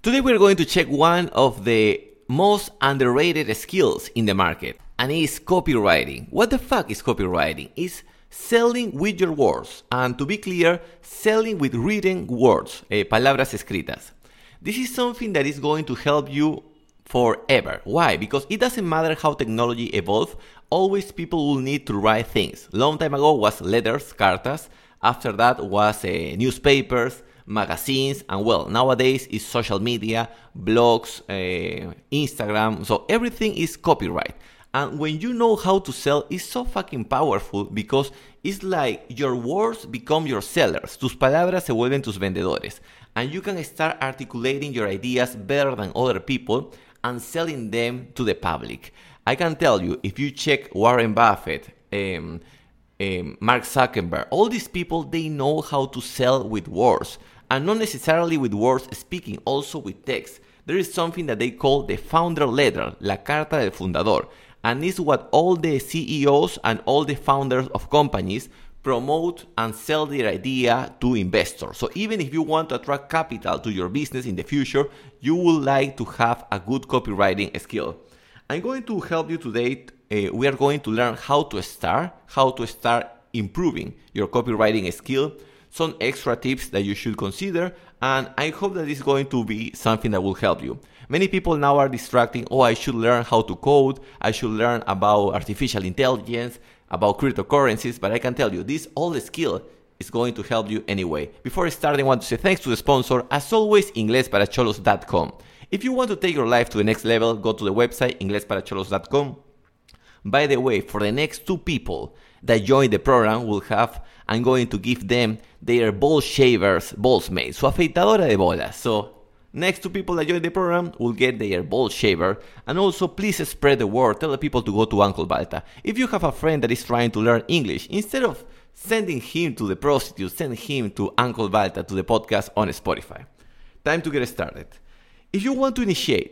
Today we're going to check one of the most underrated skills in the market, and it's copywriting. What the fuck is copywriting? It's selling with your words, and to be clear, selling with written words, palabras escritas. This is something that is going to help you forever. Why? Because it doesn't matter how technology evolves, always people will need to write things. Long time ago was letters, cartas. After that was newspapers, magazines, and well, nowadays is social media, blogs, Instagram. So everything is copyright. And when you know how to sell, it's so fucking powerful because it's like your words become your sellers. Tus palabras se vuelven tus vendedores. And you can start articulating your ideas better than other people and selling them to the public. I can tell you, if you check Warren Buffett, Mark Zuckerberg, all these people, they know how to sell with words. And not necessarily with words speaking, also with text. There is something that they call the founder letter, la carta del fundador. And it's what all the CEOs and all the founders of companies promote and sell their idea to investors. So even if you want to attract capital to your business in the future, you would like to have a good copywriting skill. I'm going to help you today. We are going to learn how to start improving your copywriting skill, some extra tips that you should consider, and I hope that it's going to be something that will help you. Many people now are distracting, I should learn how to code, I should learn about artificial intelligence, about cryptocurrencies, but I can tell you, this old skill is going to help you anyway. Before starting, I want to say thanks to the sponsor, as always, inglesparacholos.com. If you want to take your life to the next level, go to the website, inglesparacholos.com. By the way, for the next 2 people that join the program, I'm going to give them their ball shavers, balls made, su afeitadora de bolas. So next 2 people that join the program will get their ball shaver. And also, please spread the word. Tell the people to go to Uncle Balta. If you have a friend that is trying to learn English, instead of sending him to the prostitute, send him to Uncle Balta, to the podcast on Spotify. Time to get started. If you want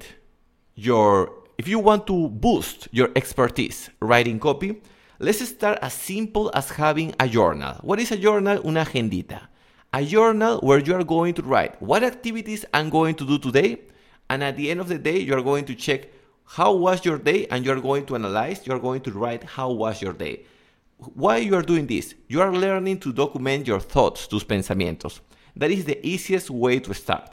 to boost your expertise writing copy, let's start as simple as having a journal. What is a journal? Una agendita. A journal where you are going to write what activities I'm going to do today, and at the end of the day, you are going to check how was your day, and you are going to analyze, you are going to write how was your day. Why you are doing this? You are learning to document your thoughts, tus pensamientos. That is the easiest way to start.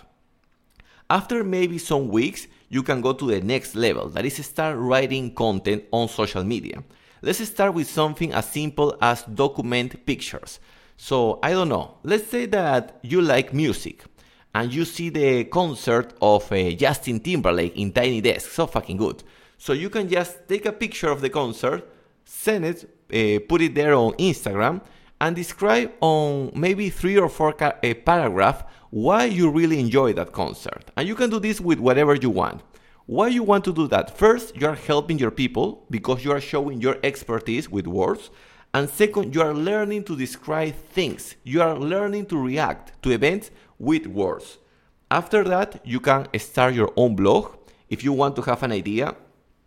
After maybe some weeks, you can go to the next level, that is start writing content on social media. Let's start with something as simple as document pictures. So, I don't know, let's say that you like music and you see the concert of Justin Timberlake in Tiny Desk, so fucking good. So you can just take a picture of the concert, send it, put it there on Instagram, and describe on maybe 3 or 4 paragraphs why you really enjoy that concert. And you can do this with whatever you want. Why you want to do that? First, you are helping your people because you are showing your expertise with words. And second, you are learning to describe things. You are learning to react to events with words. After that, you can start your own blog. If you want to have an idea,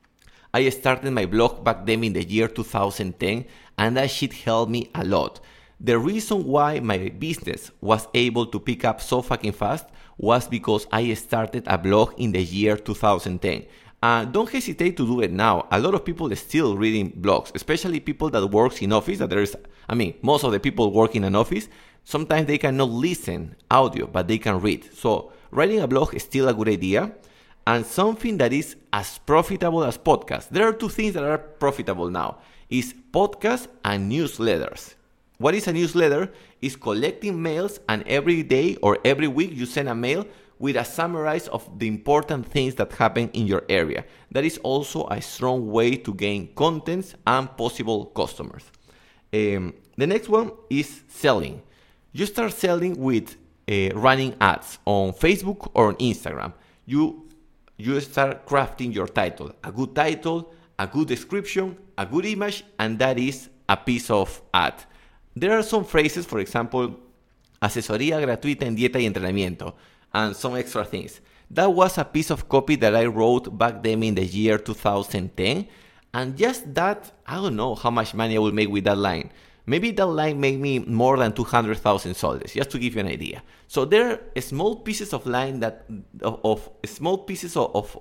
I started my blog back then in the year 2010, and that shit helped me a lot. The reason why my business was able to pick up so fucking fast was because I started a blog in the year 2010. Don't hesitate to do it now. A lot of people are still reading blogs, especially people that work in office. Most of the people work in an office. Sometimes they cannot listen audio, but they can read. So writing a blog is still a good idea, and something that is as profitable as podcasts. There are 2 things that are profitable now. Is podcasts and newsletters. What is a newsletter? Is collecting mails, and every day or every week you send a mail with a summary of the important things that happen in your area. That is also a strong way to gain contents and possible customers. The next one is selling. You start selling with running ads on Facebook or on Instagram. You start crafting your title. A good title, a good description, a good image, and that is a piece of ad. There are some phrases, for example, asesoría gratuita en dieta y entrenamiento, and some extra things. That was a piece of copy that I wrote back then in the year 2010, and just that, I don't know how much money I will make with that line. maybe that line made me more than 200,000 soles, just to give you an idea. So there are small pieces of line of small pieces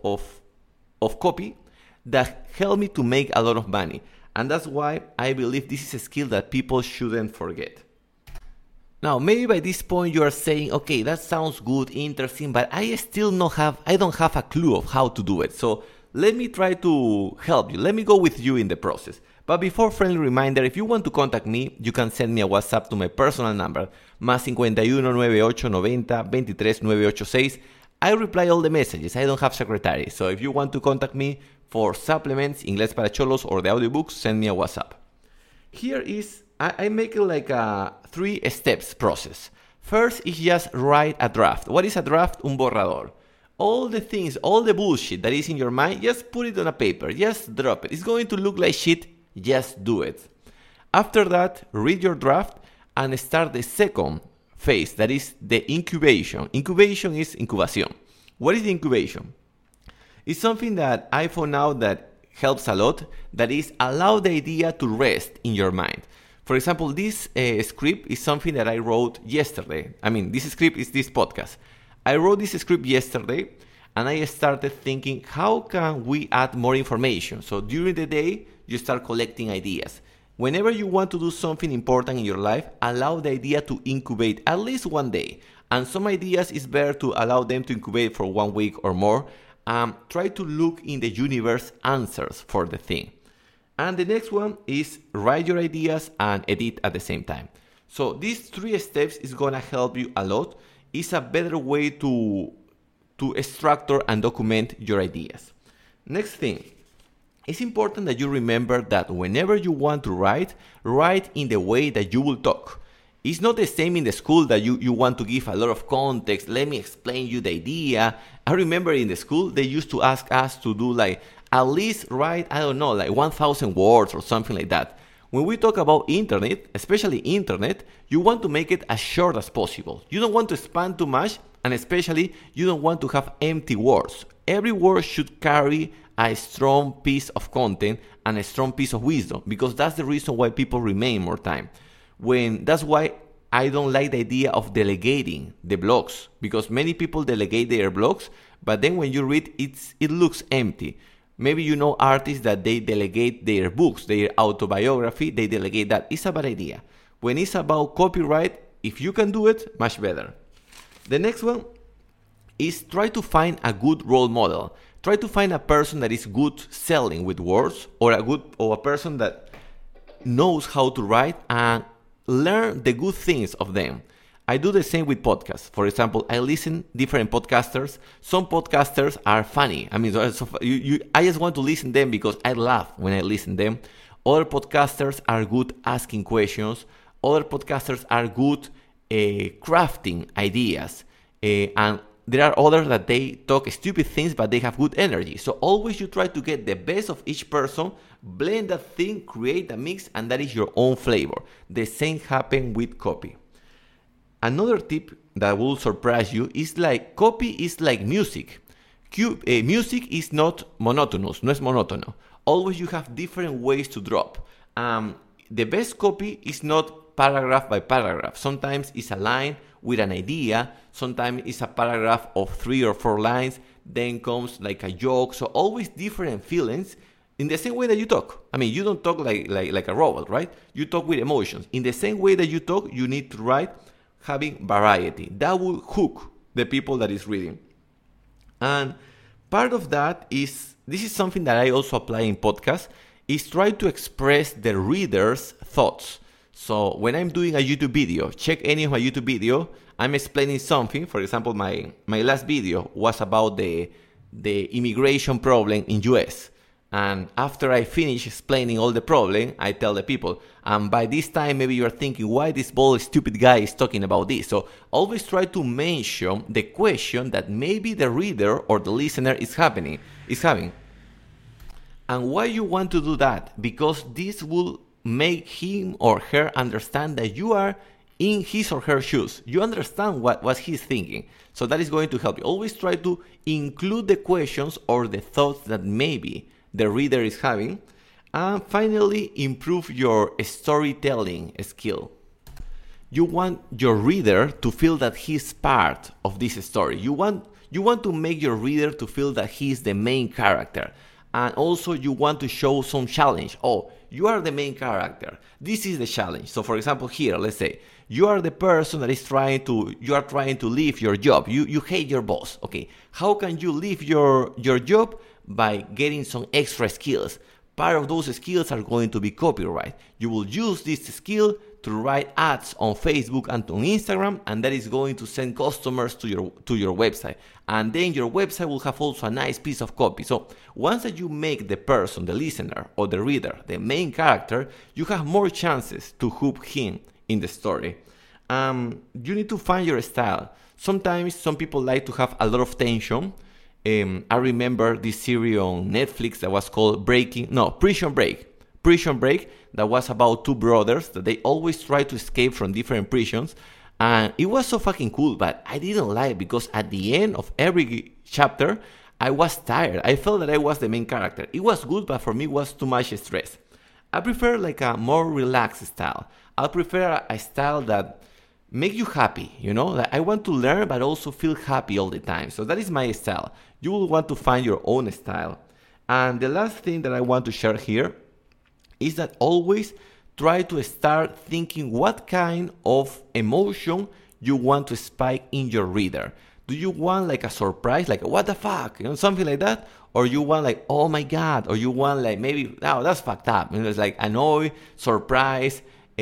of copy that help me to make a lot of money. And that's why I believe this is a skill that people shouldn't forget. Now, maybe by this point you are saying, okay, that sounds good, interesting, but I don't have a clue of how to do it. So let me try to help you. Let me go with you in the process. But before, friendly reminder, if you want to contact me, you can send me a WhatsApp to my personal number, +51 98 90 23 986. I reply all the messages. I don't have secretary. So if you want to contact me for supplements, Inglés para Cholos, or the audiobooks, send me a WhatsApp. Here is, I make it like a 3 steps process. First is just write a draft. What is a draft? Un borrador. All the things, all the bullshit that is in your mind, just put it on a paper. Just drop it. It's going to look like shit. Just do it. After that, read your draft and start the second phase, that is the incubation. Incubation is incubación. What is the incubation? It's something that I found out that helps a lot, that is allow the idea to rest in your mind. For example, this script is something that I wrote yesterday. This script is this podcast. I wrote this script yesterday and I started thinking, how can we add more information? So during the day, you start collecting ideas. Whenever you want to do something important in your life, allow the idea to incubate at least one day. And some ideas is better to allow them to incubate for 1 week or more. Try to look in the universe answers for the thing. And the next one is write your ideas and edit at the same time. So these 3 steps is gonna help you a lot. It's a better way to structure and document your ideas. Next thing, it's important that you remember that whenever you want to write in the way that you will talk. It's not the same in the school that you want to give a lot of context. Let me explain you the idea. I remember in the school, they used to ask us to do like, at least write, 1,000 words or something like that. When we talk about internet, especially internet, you want to make it as short as possible. You don't want to expand too much, and especially you don't want to have empty words. Every word should carry a strong piece of content and a strong piece of wisdom, because that's the reason why people remain more time. That's why I don't like the idea of delegating the blogs, because many people delegate their blogs, but then when you read it looks empty. Maybe you know artists that they delegate their books, their autobiography, they delegate that. It's a bad idea. When it's about copyright, if you can do it, much better. The next one is try to find a good role model. Try to find a person that is good selling with words, or a person that knows how to write, and learn the good things of them. I do the same with podcasts. For example, I listen different podcasters. Some podcasters are funny. I just want to listen to them because I laugh when I listen to them. Other podcasters are good asking questions. Other podcasters are good crafting ideas. And there are others that they talk stupid things, but they have good energy. So always you try to get the best of each person, blend that thing, create a mix, and that is your own flavor. The same happens with copy. Another tip that will surprise you is like copy is like music. Music is not monotonous, no es monótono. Always you have different ways to drop. The best copy is not paragraph by paragraph. Sometimes it's a line with an idea. Sometimes it's a paragraph of 3 or 4 lines. Then comes like a joke. So always different feelings. In the same way that you talk. You don't talk like a robot, right? You talk with emotions. In the same way that you talk, you need to write having variety. That will hook the people that is reading. And part of that is, this is something that I also apply in podcasts, is try to express the reader's thoughts. So when I'm doing a YouTube video, check any of my YouTube video, I'm explaining something. For example, my last video was about the immigration problem in US. And after I finish explaining all the problem, I tell the people, and by this time maybe you're thinking, why this bold stupid guy is talking about this? So always try to mention the question that maybe the reader or the listener is having. And why you want to do that? Because this will make him or her understand that you are in his or her shoes. You understand what he's thinking. So that is going to help you. Always try to include the questions or the thoughts that maybe the reader is having. And finally, improve your storytelling skill. You want your reader to feel that he's part of this story. You want to make your reader to feel that he's the main character. And also you want to show some challenge. Oh, you are the main character. This is the challenge. So for example, here, let's say you are the person that is trying to leave your job. You hate your boss. Okay. How can you leave your job? By getting some extra skills. Part of those skills are going to be copyright. You will use this skill to write ads on Facebook and on Instagram, and that is going to send customers to your website. And then your website will have also a nice piece of copy. So once that you make the person, the listener or the reader, the main character, you have more chances to hook him in the story. You need to find your style. Sometimes some people like to have a lot of tension. I remember this series on Netflix that was called Prison Break, that was about two brothers that they always try to escape from different prisons. And it was so fucking cool, but I didn't like it because at the end of every chapter, I was tired. I felt that I was the main character. It was good, but for me, it was too much stress. I prefer like a more relaxed style. I prefer a style that make you happy, that I want to learn but also feel happy all the time. So that is my style. You will want to find your own style. And the last thing that I want to share here is that always try to start thinking what kind of emotion you want to spike in your reader. Do you want like a surprise, like what the fuck, something like that? Or you want like, oh my God, or you want like maybe, oh, that's fucked up. It's like annoy, surprise,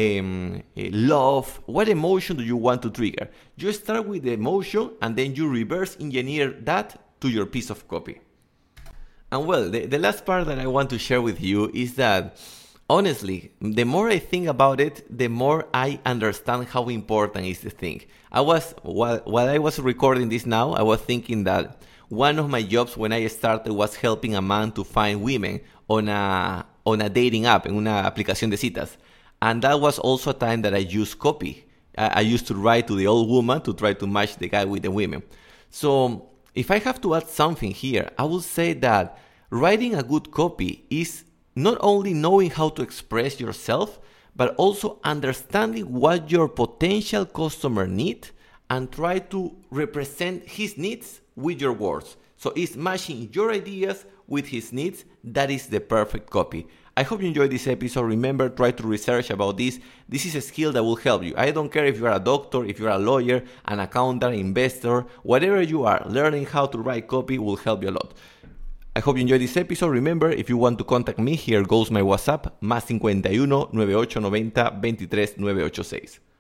love. What emotion do you want to trigger? You start with the emotion and then you reverse engineer that to your piece of copy. And well, the last part that I want to share with you is that honestly, the more I think about it, the more I understand how important is the thing. While I was recording this now, I was thinking that one of my jobs when I started was helping a man to find women on a dating app, en una aplicación de citas. And that was also a time that I used copy. I used to write to the old woman to try to match the guy with the women. So if I have to add something here, I would say that writing a good copy is not only knowing how to express yourself, but also understanding what your potential customer needs and try to represent his needs with your words. So it's matching your ideas with his needs. That is the perfect copy. I hope you enjoyed this episode. Remember, try to research about this. This is a skill that will help you. I don't care if you are a doctor, if you are a lawyer, an accountant, investor, whatever you are, learning how to write copy will help you a lot. I hope you enjoyed this episode. Remember, if you want to contact me, here goes my WhatsApp, +51 9890 23 986.